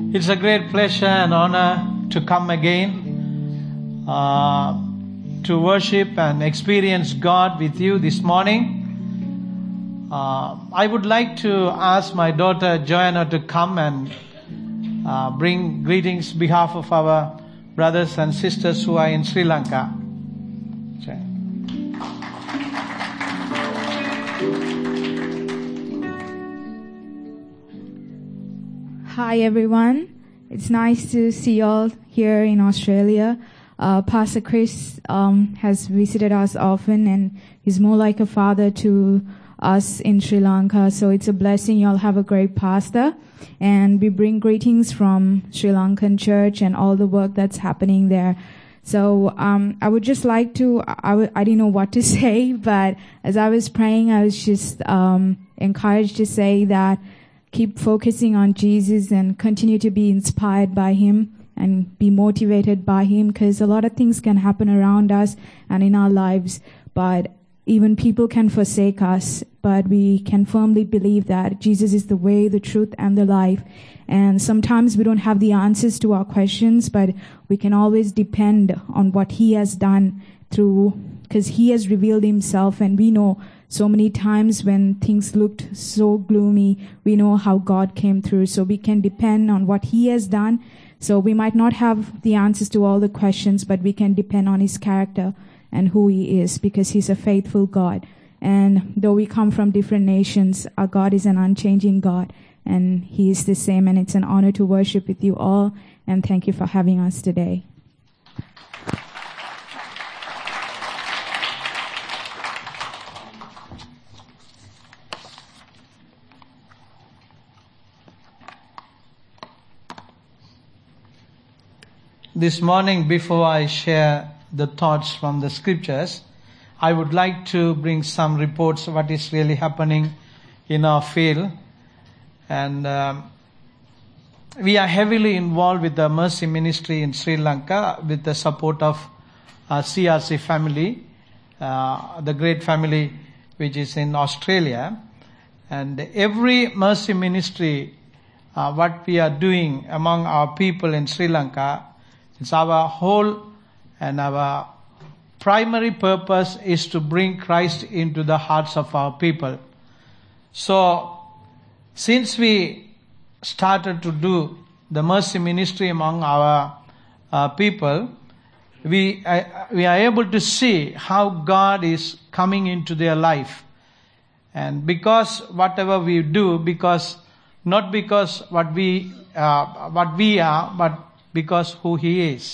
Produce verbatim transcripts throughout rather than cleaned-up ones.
It's a great pleasure and honor to come again uh, to worship and experience God with you this morning. Uh, I would like to ask my daughter Joanna to come and uh, bring greetings on behalf of our brothers and sisters who are in Sri Lanka. Hi everyone, it's nice to see you all here in Australia. Uh, Pastor Chris um, has visited us often and he's more like a father to us in Sri Lanka. So it's a blessing. You all have a great pastor. And we bring greetings from Sri Lankan church and all the work that's happening there. So um, I would just like to, I, w- I didn't know what to say, but as I was praying, I was just um, encouraged to say that keep focusing on Jesus and continue to be inspired by Him and be motivated by Him, because a lot of things can happen around us and in our lives, but even people can forsake us, but we can firmly believe that Jesus is the way, the truth, and the life. And sometimes we don't have the answers to our questions, but we can always depend on what He has done through, because He has revealed Himself, and we know so many times when things looked so gloomy, we know how God came through. So we can depend on what He has done. So we might not have the answers to all the questions, but we can depend on His character and who He is, because He's a faithful God. And though we come from different nations, our God is an unchanging God, and He is the same. And it's an honor to worship with you all. And thank you for having us today. This morning, before I share the thoughts from the scriptures, I would like to bring some reports of what is really happening in our field. And um, we are heavily involved with the Mercy Ministry in Sri Lanka with the support of our C R C family, uh, the great family which is in Australia. And every Mercy Ministry, uh, what we are doing among our people in Sri Lanka, it's our whole and our primary purpose is to bring Christ into the hearts of our people. So, since we started to do the mercy ministry among our uh, people, we uh, we are able to see how God is coming into their life. And because whatever we do, because not because what we uh, what we are, but because who He is.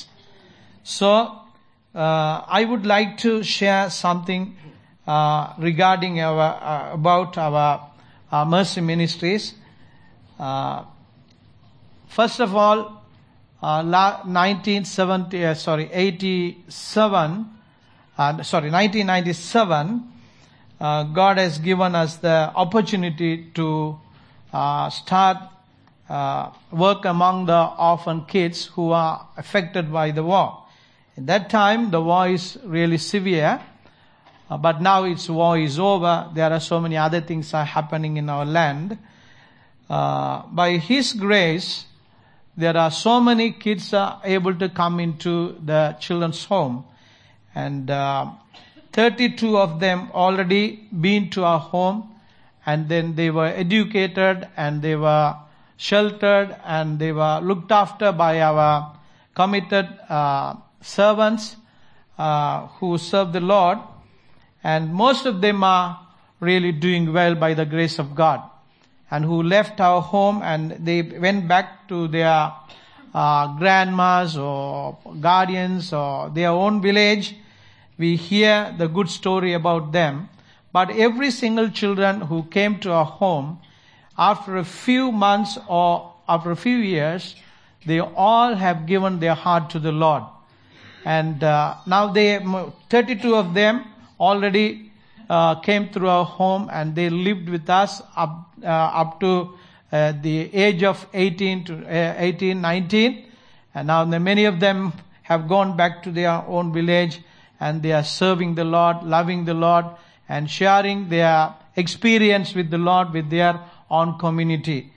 So, uh, I would like to share something uh, regarding our uh, about our, our mercy ministries. Uh, first of all, uh, nineteen seventy, uh, sorry, eighty-seven, uh, sorry, nineteen ninety-seven. Uh, God has given us the opportunity to uh, start Uh, work among the orphan kids who are affected by the war. At that time, the war is really severe, uh, but now its war is over. There are so many other things are happening in our land. Uh, by His grace, there are so many kids are able to come into the children's home, and uh, thirty-two of them already been to our home, and then they were educated and they were sheltered and they were looked after by our committed uh, servants uh, who serve the Lord, and most of them are really doing well by the grace of God, and who left our home and they went back to their uh, grandmas or guardians or their own village. We hear the good story about them, but every single children who came to our home, after a few months or after a few years, they all have given their heart to the Lord. And uh, now they, thirty-two of them already uh, came through our home, and they lived with us up uh, up to uh, the age of eighteen to uh, eighteen, nineteen. And now the, many of them have gone back to their own village, and they are serving the Lord, loving the Lord, and sharing their experience with the Lord with their own community.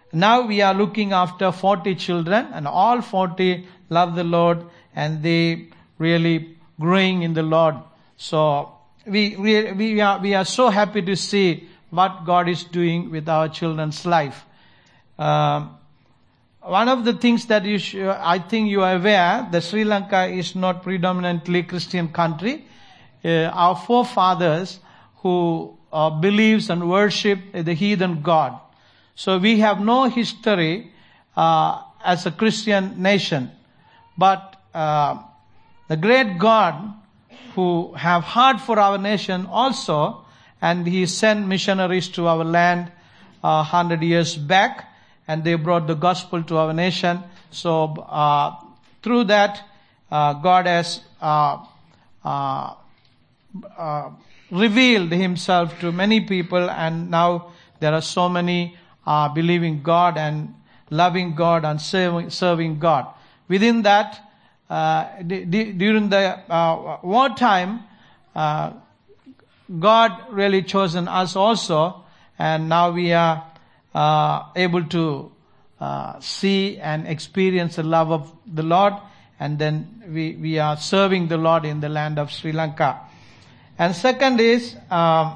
now we are looking after forty children, and all forty love the Lord, and they really growing in the Lord. So we we we are we are so happy to see what God is doing with our children's life. Um, one of the things that you should, I think you are aware, that Sri Lanka is not predominantly Christian country. Uh, our forefathers who uh, believes and worship the heathen God. So we have no history uh, as a Christian nation. But uh, the great God who have heart for our nation also, and he sent missionaries to our land a uh, hundred years back, and they brought the gospel to our nation. So uh, through that, uh, God has uh, uh, uh, revealed himself to many people, and now there are so many uh, believing God and loving God and serving, serving God. Within that, uh, d- d- during the uh, wartime, uh, God really chosen us also, and now we are uh, able to uh, see and experience the love of the Lord, and then we, we are serving the Lord in the land of Sri Lanka. And second is, um,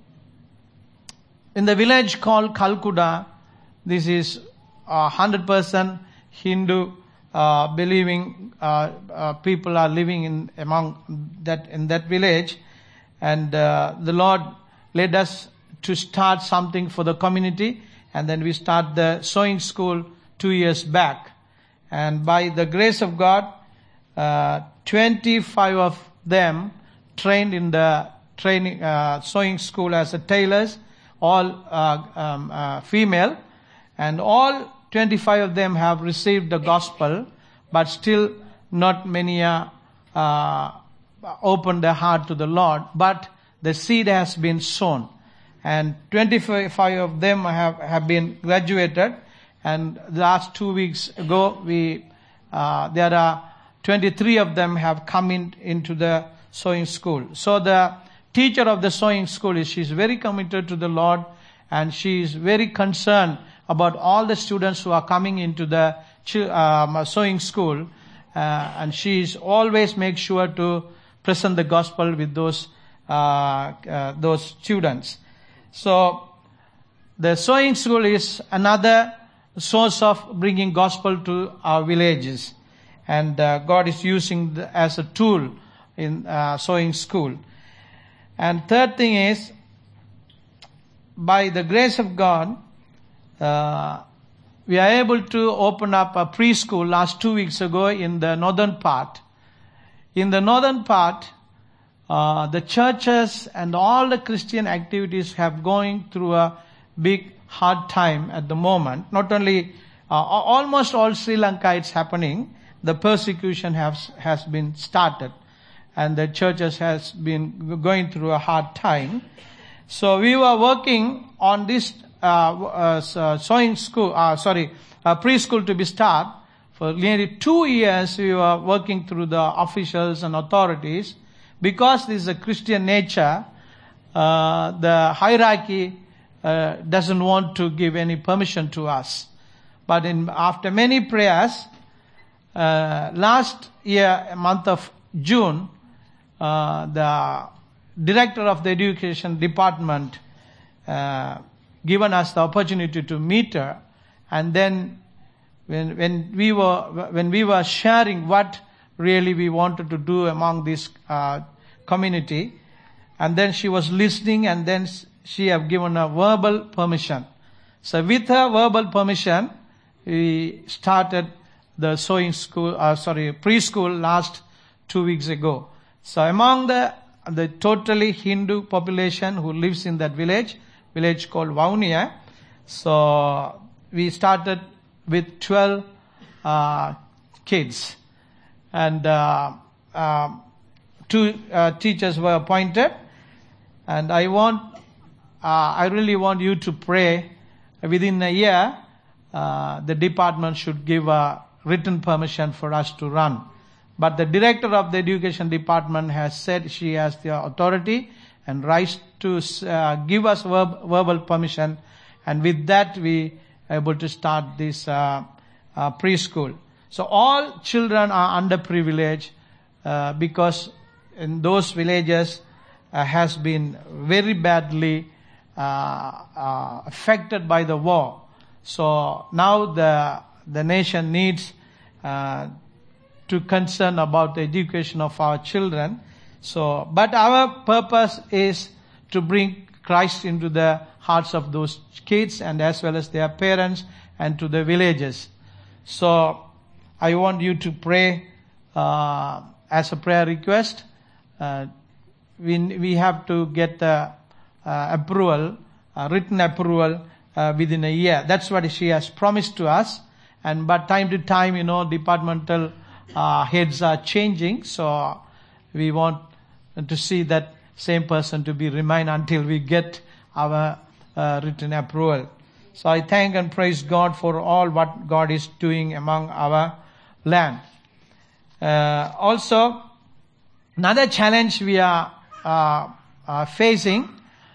in the village called Kalkuda, this is a hundred percent Hindu uh, believing uh, uh, people are living in among that in that village, and uh, the Lord led us to start something for the community, and then we start the sewing school two years back, and by the grace of God, uh, twenty-five of them trained in the training uh, sewing school as a tailors, all uh, um, uh, female, and all twenty-five of them have received the gospel, but still not many are uh, opened their heart to the Lord. But the seed has been sown, and twenty-five of them have, have been graduated. And the last two weeks ago, we uh, there are twenty-three of them have come in into the sewing school. So the teacher of the sewing school is she's very committed to the Lord, and she is very concerned about all the students who are coming into the um, sewing school, uh, and she is always make sure to present the gospel with those uh, uh, those students. So the sewing school is another source of bringing gospel to our villages, and uh, God is using the, as a tool in uh, sewing school. And third thing is, by the grace of God, uh, we are able to open up a preschool last two weeks ago in the northern part. In the northern part, uh, the churches and all the Christian activities have going through a big hard time at the moment. Not only, uh, almost all Sri Lanka it's happening. The persecution has, has been started, and the churches has been going through a hard time. So we were working on this uh, uh, sewing school, uh, sorry, uh, preschool to be started. For nearly two years we were working through the officials and authorities. Because this is a Christian nature, uh, the hierarchy uh, doesn't want to give any permission to us. But in, after many prayers, uh, last year, month of June, uh, the director of the education department uh, given us the opportunity to meet her, and then when when we were when we were sharing what really we wanted to do among this uh, community, and then she was listening, and then she have given a verbal permission. So with her verbal permission, we started the sewing school, uh, sorry, preschool last two weeks ago. So among the the totally Hindu population who lives in that village, village called Vaunia, so we started with twelve uh, kids, and uh, uh, two uh, teachers were appointed. And I want, uh, I really want you to pray. Within a year, uh, the department should give a written permission for us to run. But the director of the education department has said she has the authority and rights to uh, give us verb, verbal permission, and with that we able to start this uh, uh, preschool. So all children are underprivileged uh, because in those villages uh, has been very badly uh, uh, affected by the war. So now the the nation needs uh, to concern about the education of our children. So, but our purpose is to bring Christ into the hearts of those kids and as well as their parents and to the villages. So, I want you to pray uh, as a prayer request. Uh, we we have to get the uh, approval, uh, written approval uh, within a year. That's what she has promised to us. And but time to time, you know, departmental uh, heads are changing. So we want to see that same person to be remain until we get our uh, written approval. So I thank and praise God for all what God is doing among our land. Uh, also, another challenge we are uh, uh, facing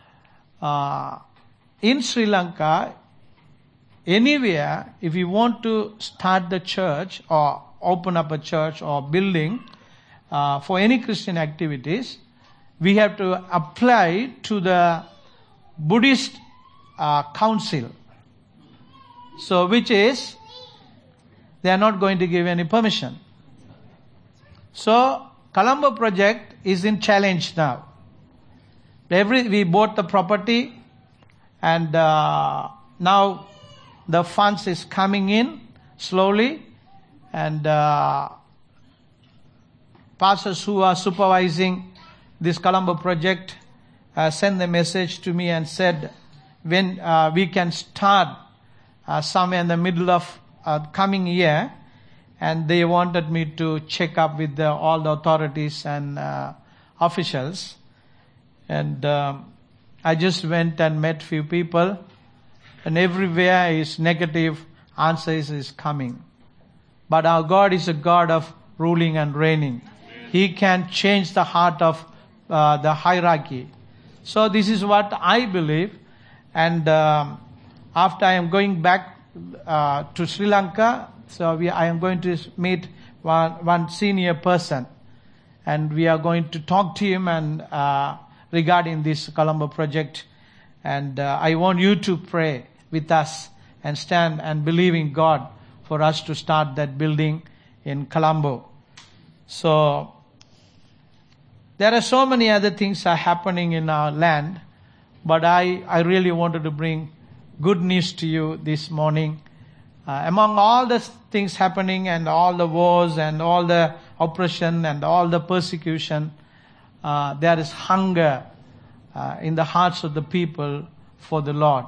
uh, in Sri Lanka. Anywhere, if you want to start the church or open up a church or building uh, for any Christian activities, we have to apply to the Buddhist uh, council. So, which is, they are not going to give any permission. So, Colombo project is in challenge now. Every we bought the property, and uh, now the funds is coming in slowly, and uh, pastors who are supervising this Colombo project uh, sent a message to me and said when uh, we can start uh, somewhere in the middle of uh, coming year, and they wanted me to check up with the, all the authorities and uh, officials, and um, I just went and met few people. And everywhere is negative answers is coming. But our God is a God of ruling and reigning. He can change the heart of uh, the hierarchy. So this is what I believe. And um, after I am going back uh, to Sri Lanka, so we, I am going to meet one, one senior person. And we are going to talk to him and uh, regarding this Colombo project. And uh, I want you to pray with us and stand and believe in God for us to start that building in Colombo. So there are so many other things are happening in our land, but I, I really wanted to bring good news to you this morning. Uh, among all the things happening and all the wars and all the oppression and all the persecution, uh, there is hunger uh, in the hearts of the people for the Lord.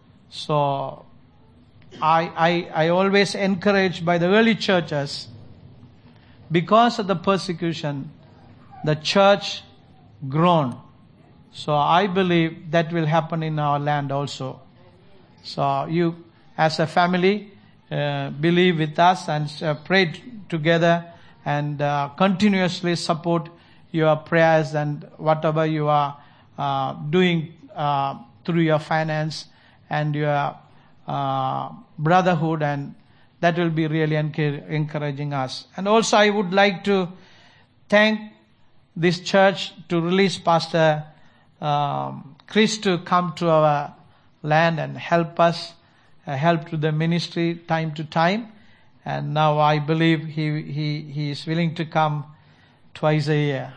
So I, I, I always encourage by the early churches, because of the persecution, the church grown. So I believe that will happen in our land also. So you as a family uh, believe with us and uh, pray t- together and uh, continuously support your prayers and whatever you are uh, doing uh, through your finance and your uh, brotherhood, and that will be really enc- encouraging us. And also I would like to thank this church to release Pastor um, Chris to come to our land and help us, uh, help to the ministry time to time. And now I believe he, he, he is willing to come twice a year.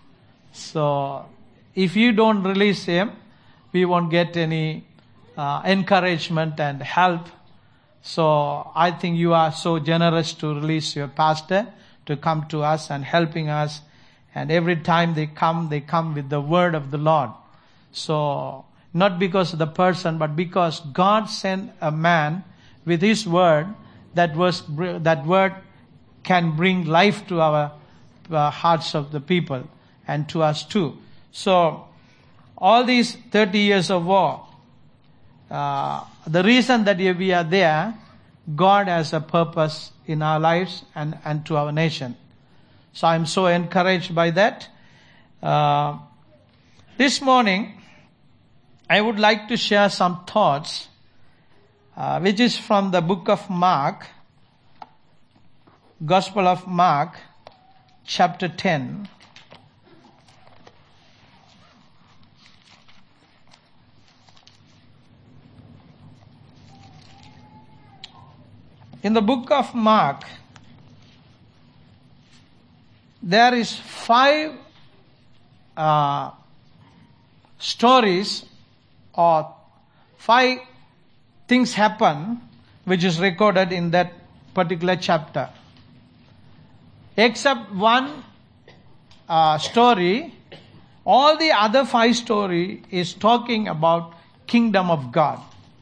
So if you don't release him, we won't get any uh, encouragement and help. So I think you are so generous to release your pastor to come to us and helping us. And every time they come, they come with the word of the Lord. So not because of the person, but because God sent a man with his word. That was, that word can bring life to our uh, hearts of the people and to us too. So all these thirty years of war, uh, the reason that we are there, God has a purpose in our lives and, and to our nation. So I'm so encouraged by that. Uh, this morning, I would like to share some thoughts uh, which is from the book of Mark, Gospel of Mark, chapter ten. In the book of Mark, there is five uh, stories or five things happen which is recorded in that particular chapter. Except one uh, story, all the other five story is talking about kingdom of God.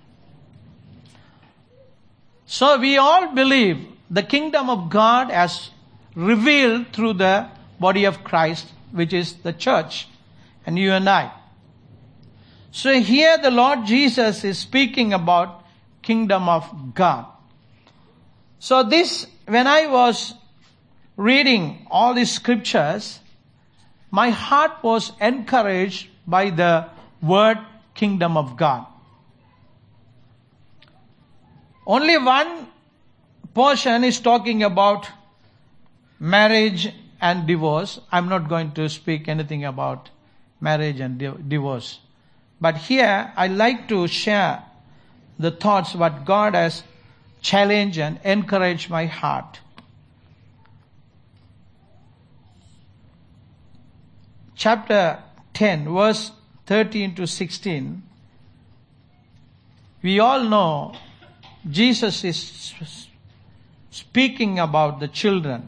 So we all believe the kingdom of God as revealed through the body of Christ, which is the church, and you and I. So here the Lord Jesus is speaking about kingdom of God. So this, when I was reading all these scriptures, my heart was encouraged by the word kingdom of God. Only one portion is talking about marriage and divorce. I'm not going to speak anything about marriage and di- divorce. But here I like to share the thoughts what God has challenged and encouraged my heart. Chapter ten, verse thirteen to sixteen. We all know Jesus is speaking about the children.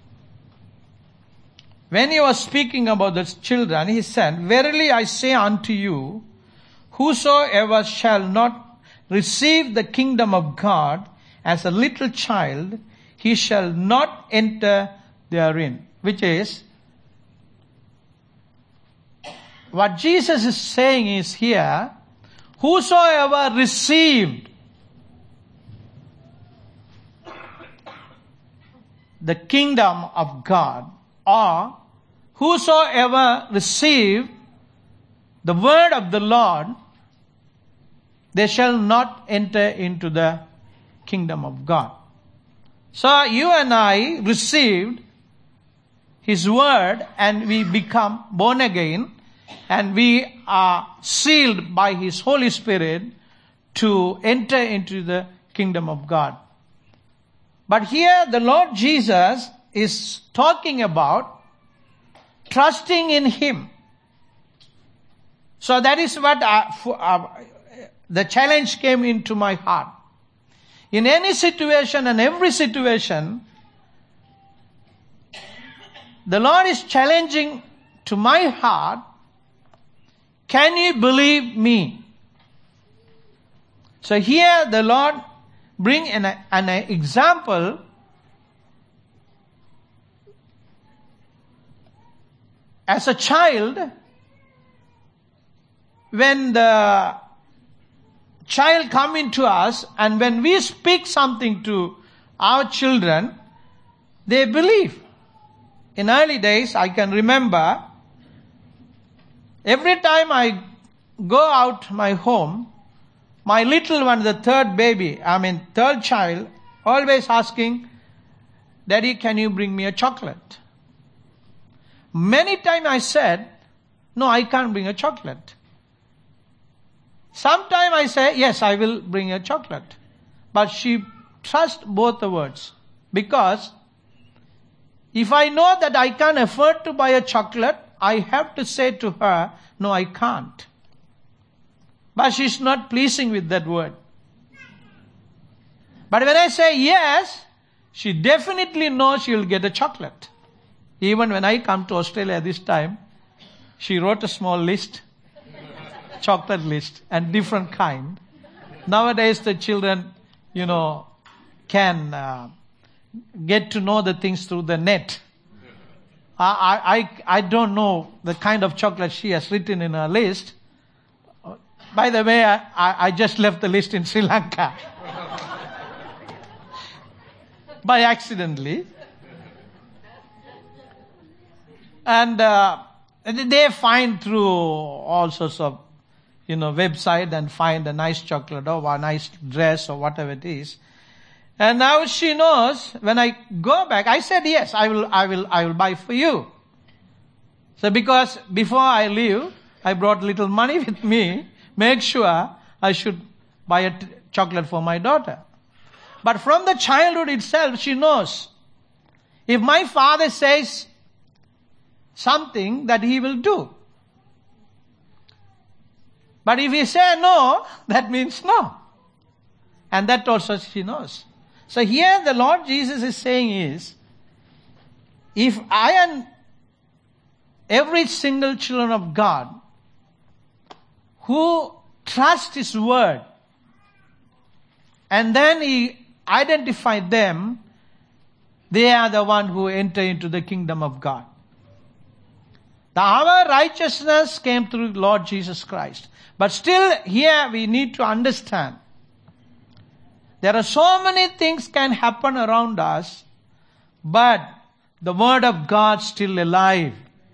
When he was speaking about the children, he said, "Verily I say unto you, whosoever shall not receive the kingdom of God as a little child, he shall not enter therein." Which is, what Jesus is saying is here, whosoever received the kingdom of God, or whosoever receive the word of the Lord, they shall not enter into the kingdom of God. So you and I received His word and we become born again and we are sealed by His Holy Spirit to enter into the kingdom of God. But here the Lord Jesus is talking about trusting in Him. So that is what I, uh, the challenge came into my heart. In any situation and every situation, the Lord is challenging to my heart, can you believe me? So here the Lord bring an, an example as a child. When the child come into us and when we speak something to our children, they believe. In early days, I can remember every time I go out my home, my little one, the third baby, I mean third child, always asking, "Daddy, can you bring me a chocolate?" Many times I said, "No, I can't bring a chocolate." Sometimes I say, "Yes, I will bring a chocolate." But she trusts both the words. Because if I know that I can't afford to buy a chocolate, I have to say to her, "No, I can't." But she's not pleasing with that word. But when I say yes, she definitely knows she will get a chocolate. Even when I come to Australia this time, she wrote a small list, chocolate list, and different kind. Nowadays the children, you know, can uh, get to know the things through the net. I, I, I don't know the kind of chocolate she has written in her list. By the way, I, I just left the list in Sri Lanka. By accidentally. And uh, they find through all sorts of, you know, website and find a nice chocolate or a nice dress or whatever it is. And now she knows when I go back, I said, yes, I will, I will, I will buy for you. So because before I leave, I brought little money with me, make sure I should buy a t- chocolate for my daughter. But from the childhood itself, she knows, if my father says something, that he will do. But if he say no, that means no. And that also she knows. So here the Lord Jesus is saying is, if I and every single children of God who trust His word, and then He identified them, they are the one who enter into the kingdom of God. The, our righteousness came through Lord Jesus Christ. But still here we need to understand, there are so many things can happen around us, but the word of God still alive.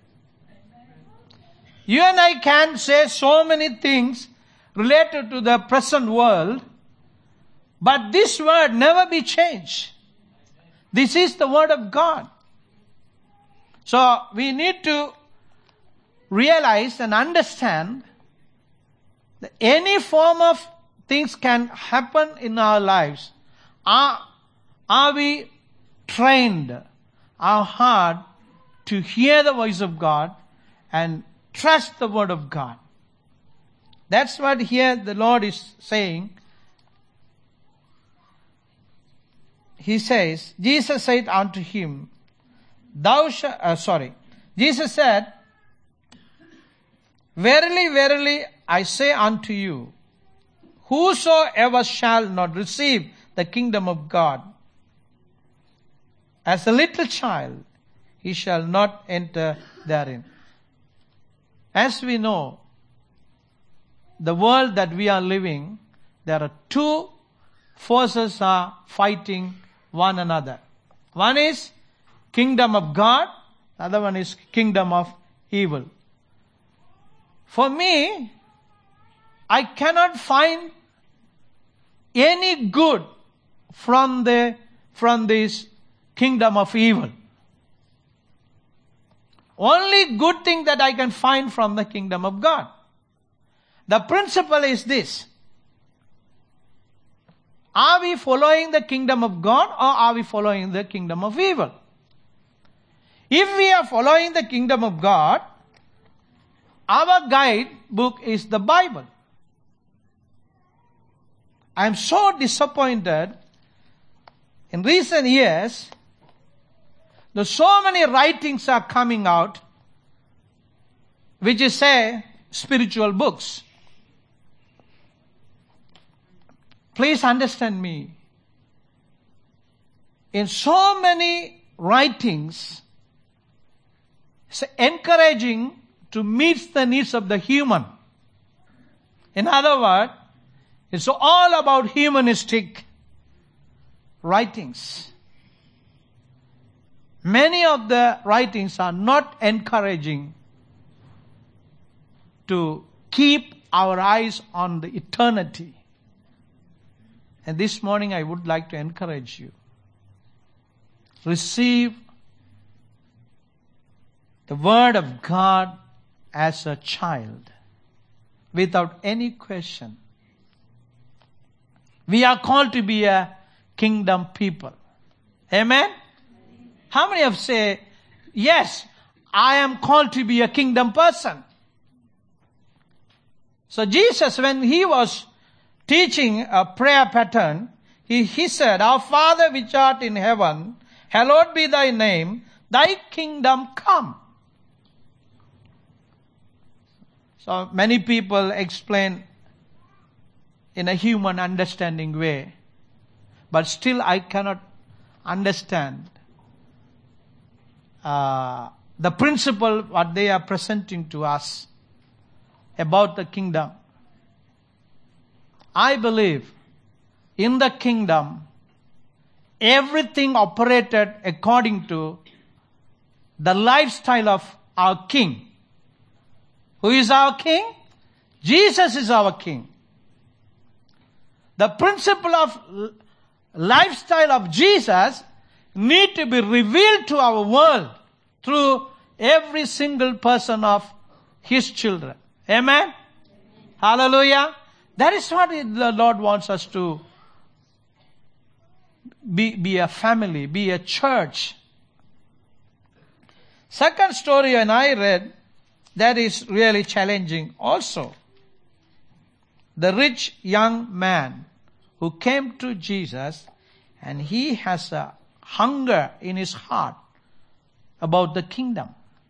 You and I can say so many things related to the present world, but this word never be changed. This is the word of God. So we need to realize and understand that any form of things can happen in our lives. Are, are we trained our heart to hear the voice of God and trust the word of God? That's what here the Lord is saying. He says, Jesus said unto him, thou shalt, uh, sorry, Jesus said, verily, verily, I say unto you, whosoever shall not receive the kingdom of God as a little child, he shall not enter therein. As we know, the world that we are living, there are two forces are fighting one another. One is kingdom of God, the other one is kingdom of evil. For me, I cannot find any good from the from this kingdom of evil. Only good thing that I can find from the kingdom of God. The principle is this. Are we following the kingdom of God or are we following the kingdom of evil? If we are following the kingdom of God, our guide book is the Bible. I am so disappointed. In recent years, there's so many writings are coming out which is say spiritual books. Please understand me. In so many writings, it's encouraging to meet the needs of the human. In other words, it's all about humanistic writings. Many of the writings are not encouraging to keep our eyes on the eternity. And this morning I would like to encourage you. Receive the word of God as a child without any question. We are called to be a kingdom people. Amen? How many of say, yes, I am called to be a kingdom person? So Jesus, when he was teaching a prayer pattern, he, he said, Our Father which art in heaven, hallowed be thy name, thy kingdom come. So many people explain in a human understanding way, but still I cannot understand uh, the principle what they are presenting to us about the kingdom. I believe in the kingdom, everything operated according to the lifestyle of our King. Who is our King? Jesus is our King. The principle of lifestyle of Jesus need to be revealed to our world through every single person of His children. Amen? Amen. Hallelujah. That is what the Lord wants us to be, be a family, be a church. Second story, and I read, that is really challenging also. The rich young man who came to Jesus, and he has a hunger in his heart about the kingdom,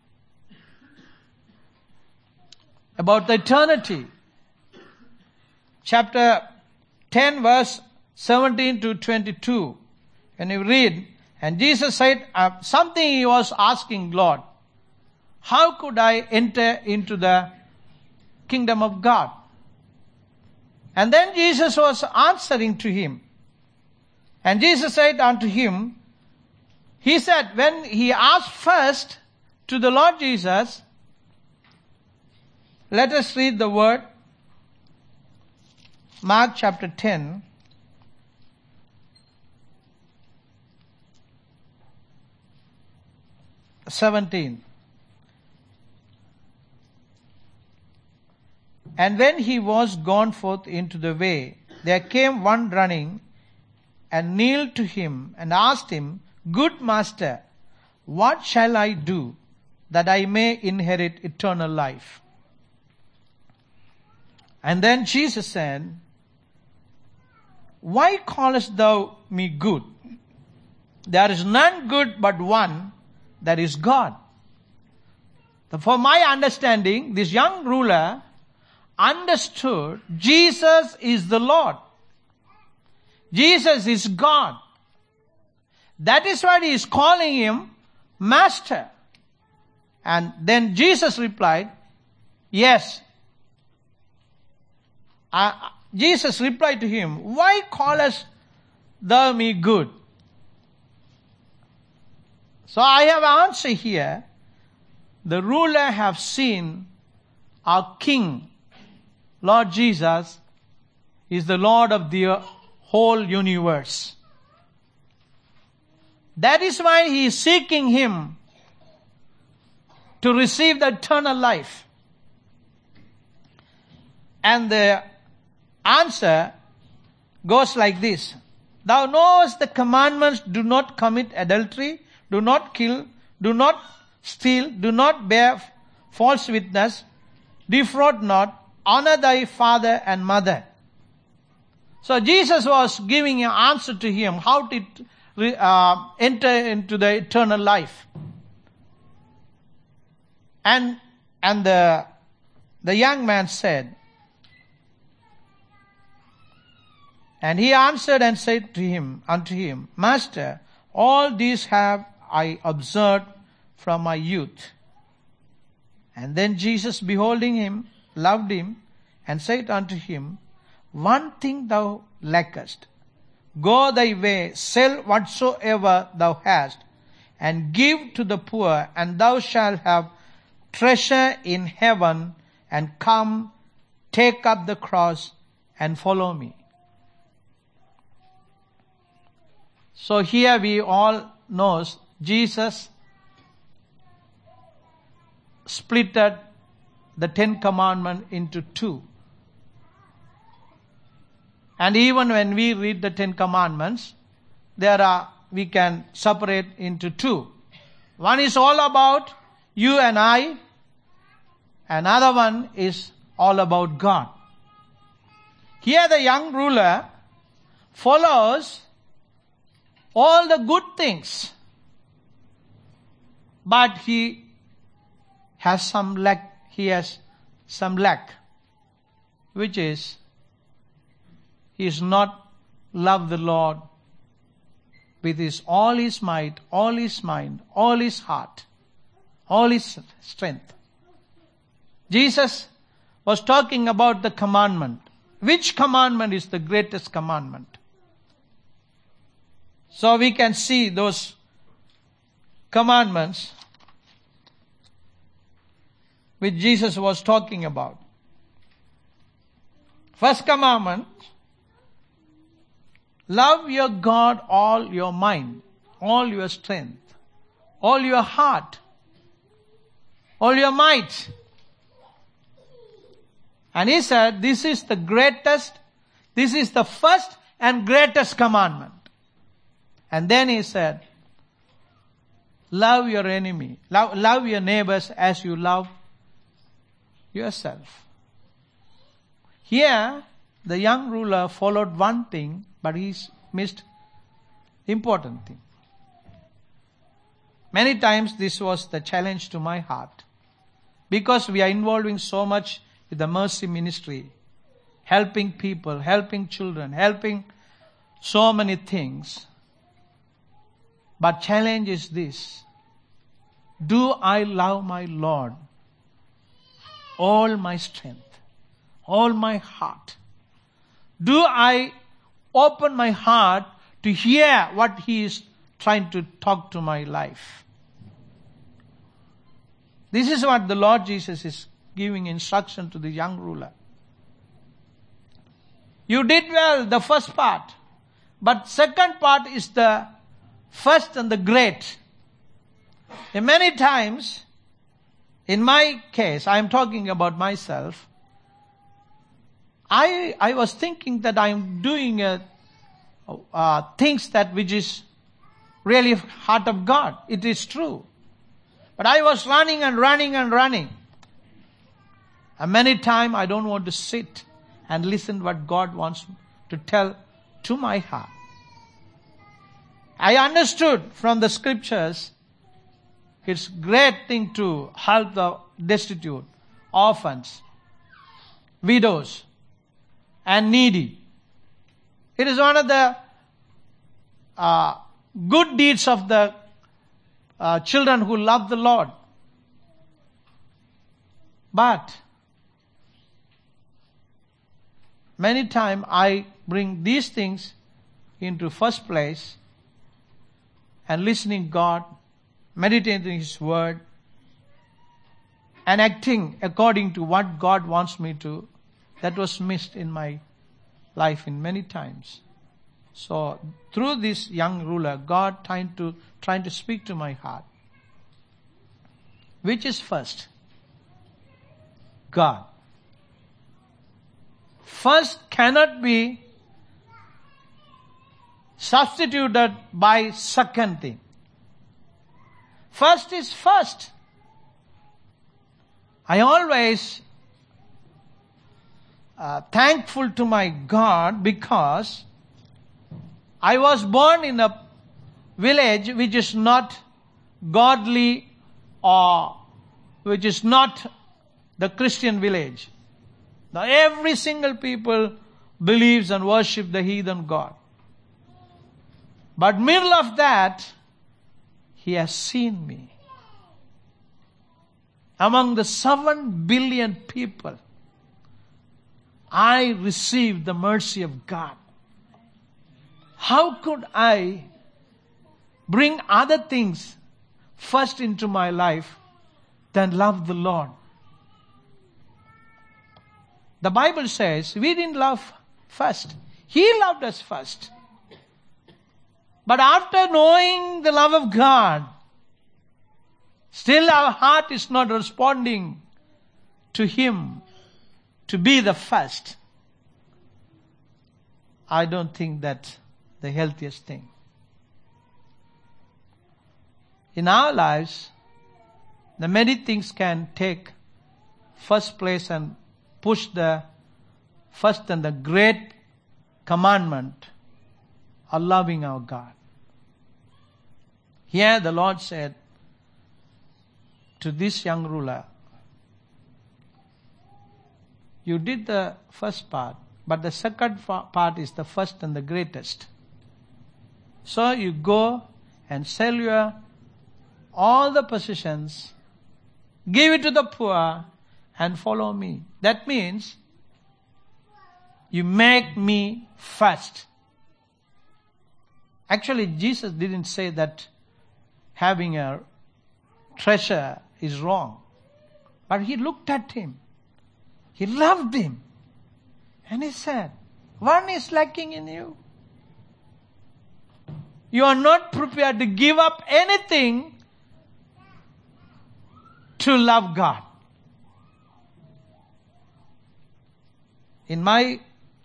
about the eternity. Chapter ten, verse seventeen to twenty-two. When you read, and Jesus said, uh, something he was asking Lord, how could I enter into the kingdom of God? And then Jesus was answering to him. And Jesus said unto him, he said, when he asked first to the Lord Jesus, let us read the word, Mark chapter ten, seventeen. And when he was gone forth into the way, there came one running and kneeled to him and asked him, Good master, what shall I do that I may inherit eternal life? And then Jesus said, Why callest thou me good? There is none good but one, that is God. For my understanding, this young ruler understood Jesus is the Lord. Jesus is God. That is why he is calling him Master. And then Jesus replied, Yes. Uh, Jesus replied to him, Why callest thou me good? So I have an answer here. The ruler have seen our King, Lord Jesus, is the Lord of the whole universe. That is why he is seeking him to receive the eternal life. And the answer goes like this. Thou knowest the commandments, do not commit adultery, do not kill, do not steal, do not bear false witness, defraud not, honor thy father and mother. So Jesus was giving an answer to him how to uh, enter into the eternal life. And and the the young man said, and he answered and said to him, unto him, Master, all these have I observed from my youth. And then Jesus, beholding him, loved him, and said unto him, One thing thou lackest. Go thy way, sell whatsoever thou hast, and give to the poor, and thou shalt have treasure in heaven, and come, take up the cross, and follow me. So here we all knows Jesus splitted the Ten Commandments into two. And even when we read the Ten Commandments, there are, we can separate into two. One is all about you and I. Another one is all about God. Here the young ruler follows all the good things, but he has some lack. He has some lack, which is he is not love the Lord with his all his might, all his mind, all his heart, all his strength. Jesus was talking about the commandment. Which commandment is the greatest commandment? So we can see those commandments which Jesus was talking about. First commandment, love your God all your mind, all your strength, all your heart, all your might. And he said, this is the greatest, this is the first and greatest commandment. And then he said, love your enemy, love, love your neighbors as you love yourself. Here, the young ruler followed one thing, but he missed important thing. Many times this was the challenge to my heart. Because we are involving so much with the mercy ministry, helping people, helping children, helping so many things. But challenge is this. Do I love my Lord? All my strength, all my heart. Do I open my heart to hear what He is trying to talk to my life? This is what the Lord Jesus is giving instruction to the young ruler. You did well, the first part. But second part is the first and the great. And many times, in my case, I am talking about myself, I I was thinking that I am doing a, uh, things that which is really heart of God. It is true. But I was running and running and running. And many times I don't want to sit and listen what God wants to tell to my heart. I understood from the scriptures it's great thing to help the destitute, orphans, widows, and needy. It is one of the uh, good deeds of the uh, children who love the Lord. But many times I bring these things into first place and listening God, meditating His Word, and acting according to what God wants me to. That was missed in my life in many times. So through this young ruler, God trying to trying to speak to my heart. Which is first? God. First cannot be substituted by second thing. First is first. I always uh, thankful to my God because I was born in a village which is not godly or which is not the Christian village. Now every single people believes and worship the heathen God. But middle of that, He has seen me. Among the seven billion people, I received the mercy of God. How could I bring other things first into my life than love the Lord? The Bible says we didn't love first. He loved us first. But after knowing the love of God, still our heart is not responding to Him to be the first. I don't think that's the healthiest thing. In our lives, the many things can take first place and push the first and the great commandment of loving our God. Here the Lord said to this young ruler, you did the first part, but the second part is the first and the greatest. So you go and sell your all the possessions, give it to the poor, and follow me. That means you make me first. Actually, Jesus didn't say that having a treasure is wrong. But He looked at him. He loved him. And he said, one is lacking in you. You are not prepared to give up anything to love God. In my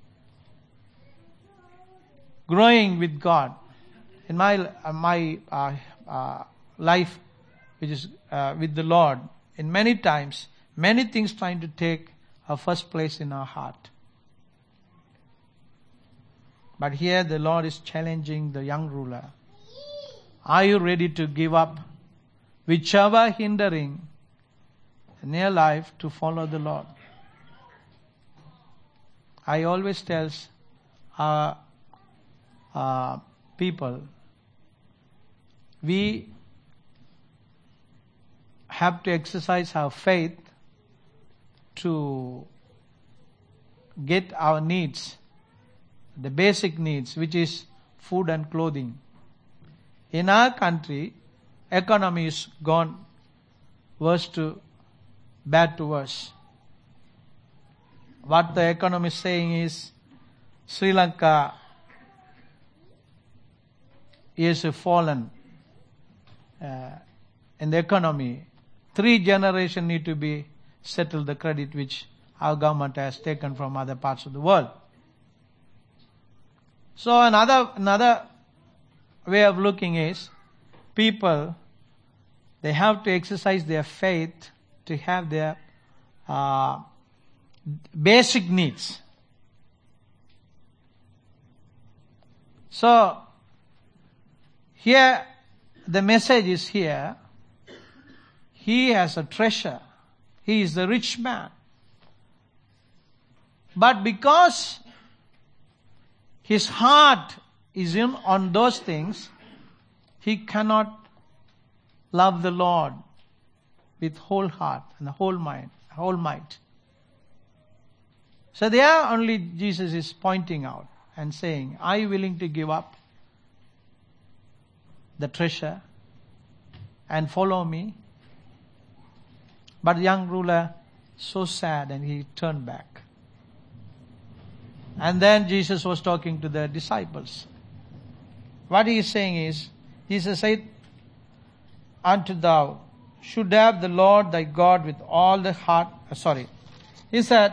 growing with God, in my uh, my uh, uh, life, which is uh, with the Lord, in many times, many things trying to take a first place in our heart. But here the Lord is challenging the young ruler. Are you ready to give up whichever hindering in your life to follow the Lord? I always tell our uh, people, we have to exercise our faith to get our needs, the basic needs, which is food and clothing. In our country, economy is gone worse to bad to worse. What the economy is saying is Sri Lanka is fallen uh, in the economy. Three generations need to be settled the credit which our government has taken from other parts of the world. So another another way of looking is people, they have to exercise their faith to have their uh, basic needs. So here the message is here. He has a treasure. He is the rich man. But because his heart is in on those things, he cannot love the Lord with whole heart and whole mind, whole might. So there only Jesus is pointing out and saying, are you willing to give up the treasure and follow me? But the young ruler, so sad, and he turned back. And then Jesus was talking to the disciples. What he is saying is, Jesus said, unto thou should have the Lord thy God with all the heart. Uh, sorry. He said,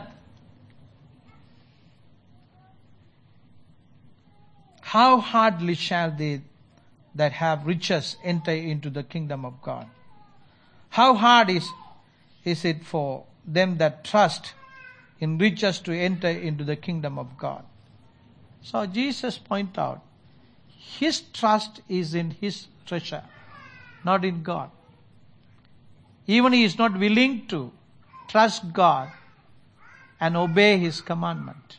how hardly shall they that have riches enter into the kingdom of God? How hard is, is it for them that trust in riches to enter into the kingdom of God? So Jesus pointed out, his trust is in his treasure, not in God. Even he is not willing to trust God and obey his commandment.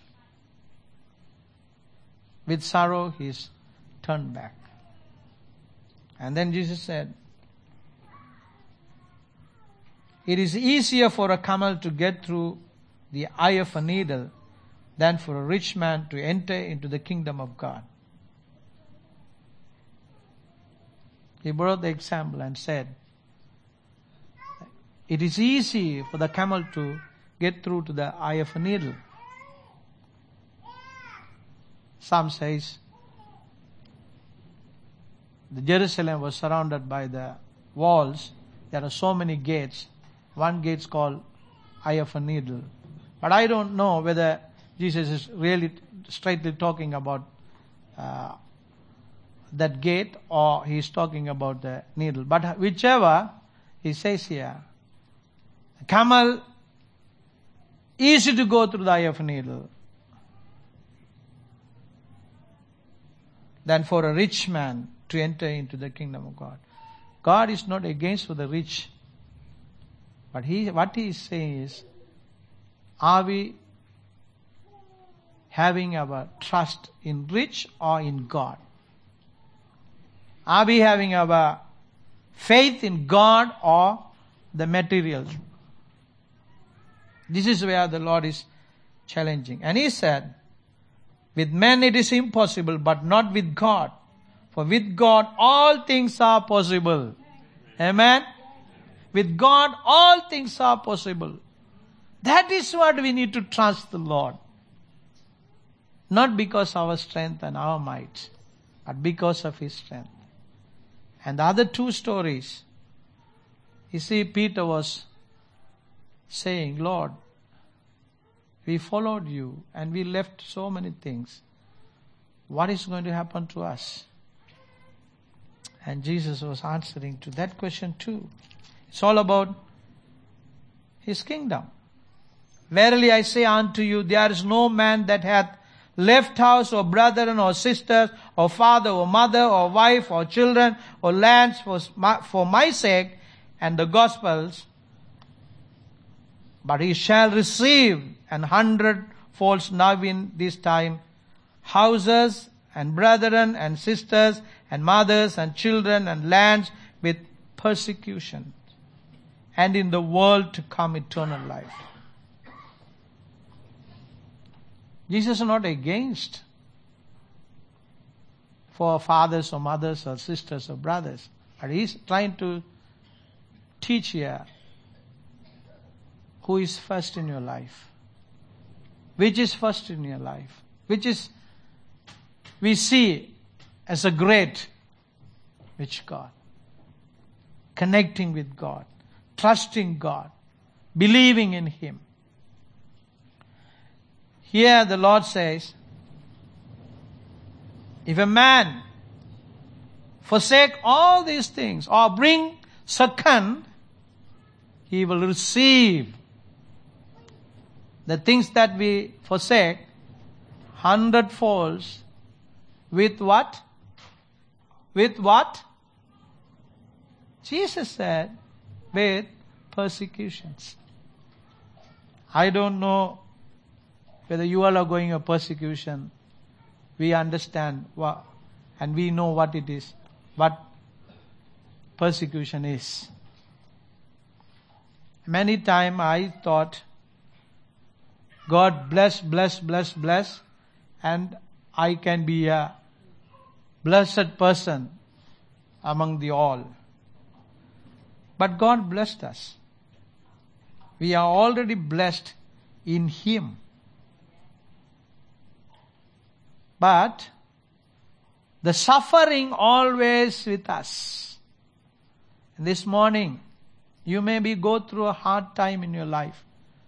With sorrow, he is turned back. And then Jesus said, it is easier for a camel to get through the eye of a needle than for a rich man to enter into the kingdom of God. He brought the example and said, it is easy for the camel to get through to the eye of a needle. Some says, the Jerusalem was surrounded by the walls. There are so many gates. One gate is called eye of a needle. But I don't know whether Jesus is really straightly talking about uh, that gate or he is talking about the needle. But whichever, he says here, a camel, easy to go through the eye of a needle than for a rich man to enter into the kingdom of God. God is not against for the rich. But he, what he is saying is, are we having our trust in rich or in God? Are we having our faith in God or the material? This is where the Lord is challenging. And he said, with men it is impossible, but not with God. For with God all things are possible. Amen? With God all things are possible. That is what we need to trust the Lord. Not because of our strength and our might, but because of His strength. And the other two stories, you see, Peter was saying, Lord, we followed you and we left so many things. What is going to happen to us? And Jesus was answering to that question too. It's all about His kingdom. Verily I say unto you, there is no man that hath left house or brethren or sisters or father or mother or wife or children or lands for my, for my sake and the gospel's, but he shall receive an hundredfold now in this time houses and brethren and sisters and mothers and children and lands with persecution, and in the world to come eternal life. Jesus is not against for fathers or mothers or sisters or brothers, but He is trying to teach here who is first in your life. Which is first in your life? Which is we see as a great, which God? Connecting with God, trusting God, believing in Him. Here the Lord says, if a man forsake all these things or bring second, he will receive the things that we forsake hundredfolds with what? With what? Jesus said, with persecutions. I don't know whether you all are going a persecution. We understand what, and we know what it is, what persecution is. Many times I thought, God bless, bless, bless, bless, and I can be a blessed person among the all. But God blessed us. We are already blessed in Him. But the suffering always with us. And this morning, you maybe go through a hard time in your life.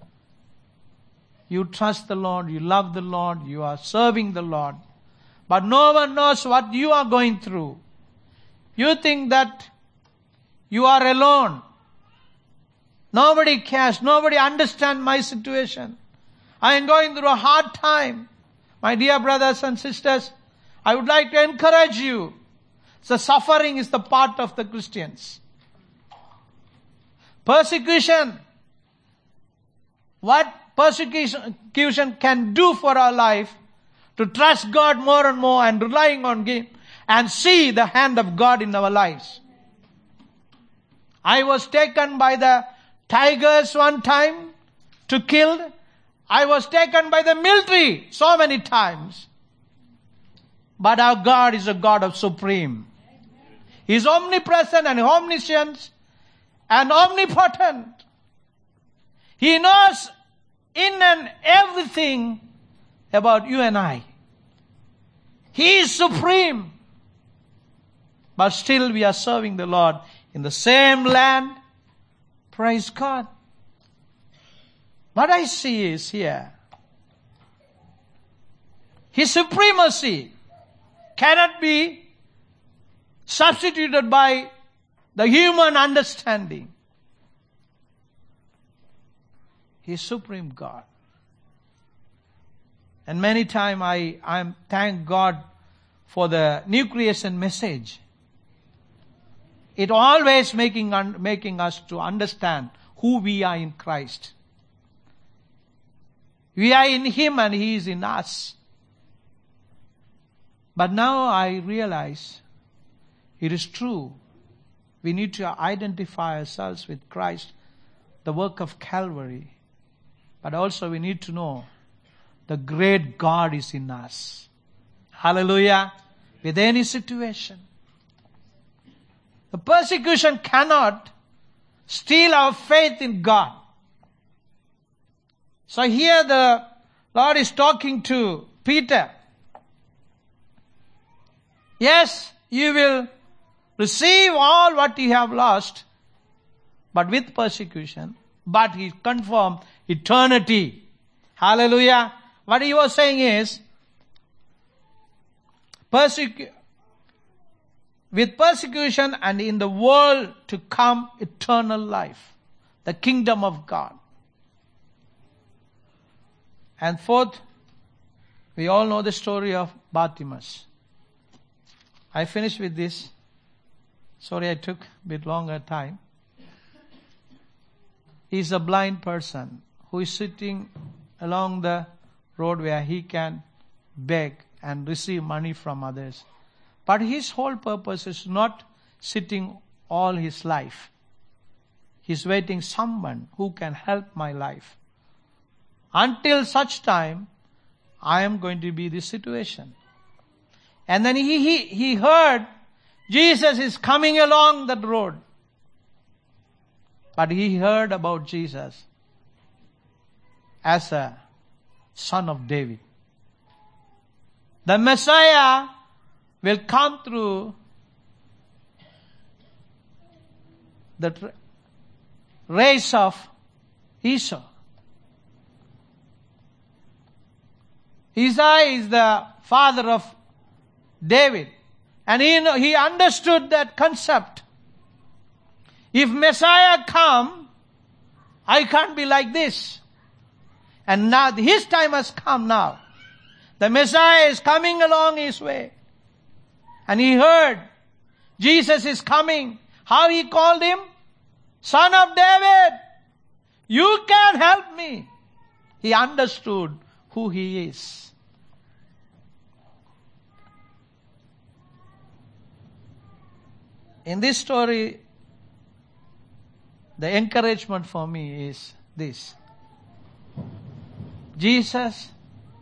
You trust the Lord, you love the Lord, you are serving the Lord. But no one knows what you are going through. You think that you are alone. Nobody cares, nobody understands my situation. I am going through a hard time. My dear brothers and sisters, I would like to encourage you. The suffering is the part of the Christians. Persecution. What persecution can do for our life, to trust God more and more and relying on Him and see the hand of God in our lives. I was taken by the tigers one time to kill. I was taken by the military so many times. But our God is a God of supreme. He is omnipresent and omniscient and omnipotent. He knows in and everything about you and I. He is supreme. But still we are serving the Lord in the same land. Praise God. What I see is here, His supremacy cannot be substituted by the human understanding. He is supreme God. And many times I, I thank God for the new creation message. It always making, making us to understand who we are in Christ. We are in Him and He is in us. But now I realize it is true. We need to identify ourselves with Christ, the work of Calvary. But also we need to know the great God is in us. Hallelujah. With any situation. The persecution cannot steal our faith in God. So here the Lord is talking to Peter, yes, you will receive all what you have lost, but with persecution. But he confirmed eternity. Hallelujah. What he was saying is, persecu- with persecution and in the world to come eternal life, the kingdom of God. And fourth, we all know the story of Bartimaeus. I finished with this. Sorry I took a bit longer time. He's a blind person who is sitting along the road where he can beg and receive money from others. But his whole purpose is not sitting all his life. He's waiting someone who can help my life. Until such time, I am going to be this situation. And then he, he, he heard Jesus is coming along that road. But he heard about Jesus as a son of David. The Messiah will come through the race of Esau. Isaiah is the father of David. And he, he understood that concept. If Messiah come, I can't be like this. And now his time has come now. The Messiah is coming along his way. And he heard Jesus is coming. How he called him? Son of David, you can help me. He understood who he is. In this story, the encouragement for me is this. Jesus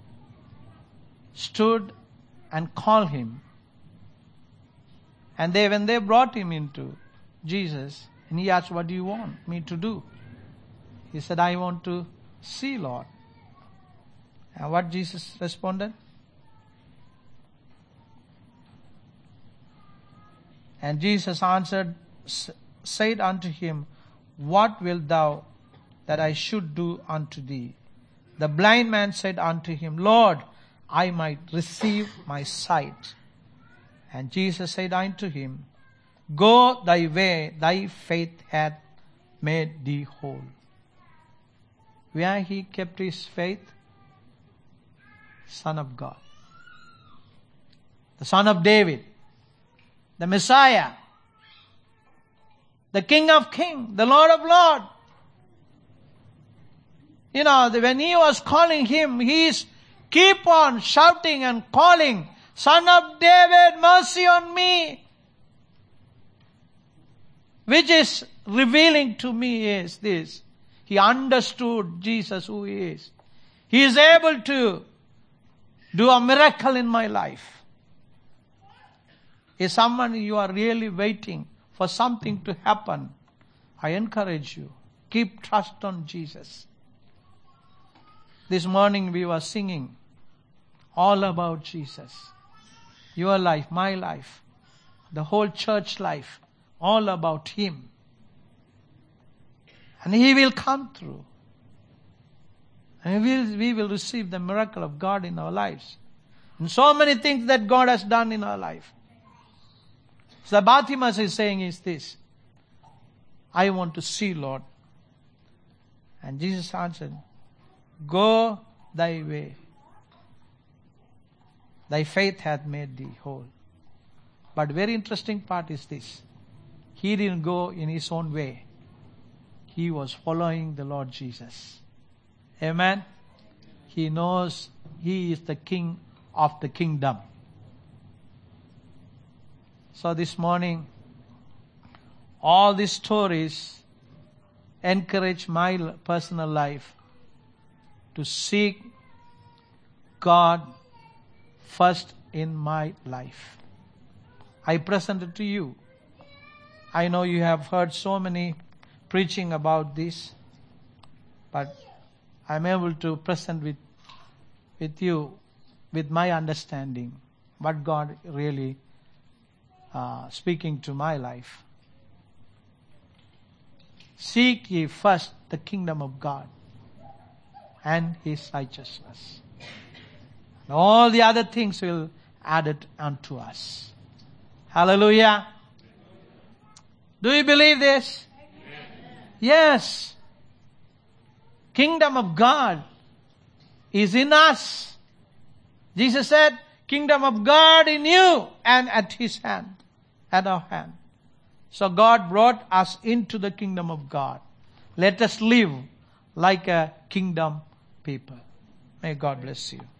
stood and called him. And they, when they brought him into Jesus, and he asked, what do you want me to do? He said, I want to see, Lord. And what Jesus responded? And Jesus answered, said unto him, what wilt thou that I should do unto thee? The blind man said unto him, Lord, I might receive my sight. And Jesus said unto him, go thy way, thy faith hath made thee whole. Where he kept his faith? Son of God. The Son of David. The Messiah. The King of Kings. The Lord of Lords. You know, when he was calling him, he is keep on shouting and calling, Son of David, mercy on me. Which is revealing to me is this. He understood Jesus who he is. He is able to do a miracle in my life. If someone you are really waiting for something to happen, I encourage you, keep trust on Jesus. This morning we were singing all about Jesus. Your life, my life, the whole church life, all about him. And he will come through. And we will, we will receive the miracle of God in our lives. And so many things that God has done in our life. So Bartimaeus is saying is this, I want to see, Lord. And Jesus answered, go thy way. Thy faith hath made thee whole. But very interesting part is this. He didn't go in his own way. He was following the Lord Jesus. Amen. He knows he is the king of the kingdom. So this morning, all these stories encourage my personal life to seek God first in my life. I present it to you. I know you have heard so many preaching about this, but I'm able to present with, with you with my understanding what God really uh, speaking to my life. Seek ye first the kingdom of God and His righteousness. And all the other things will add it unto us. Hallelujah. Do you believe this? Yes. Kingdom of God is in us. Jesus said, kingdom of God in you and at His hand, at our hand. So God brought us into the kingdom of God. Let us live like a kingdom people. May God bless you.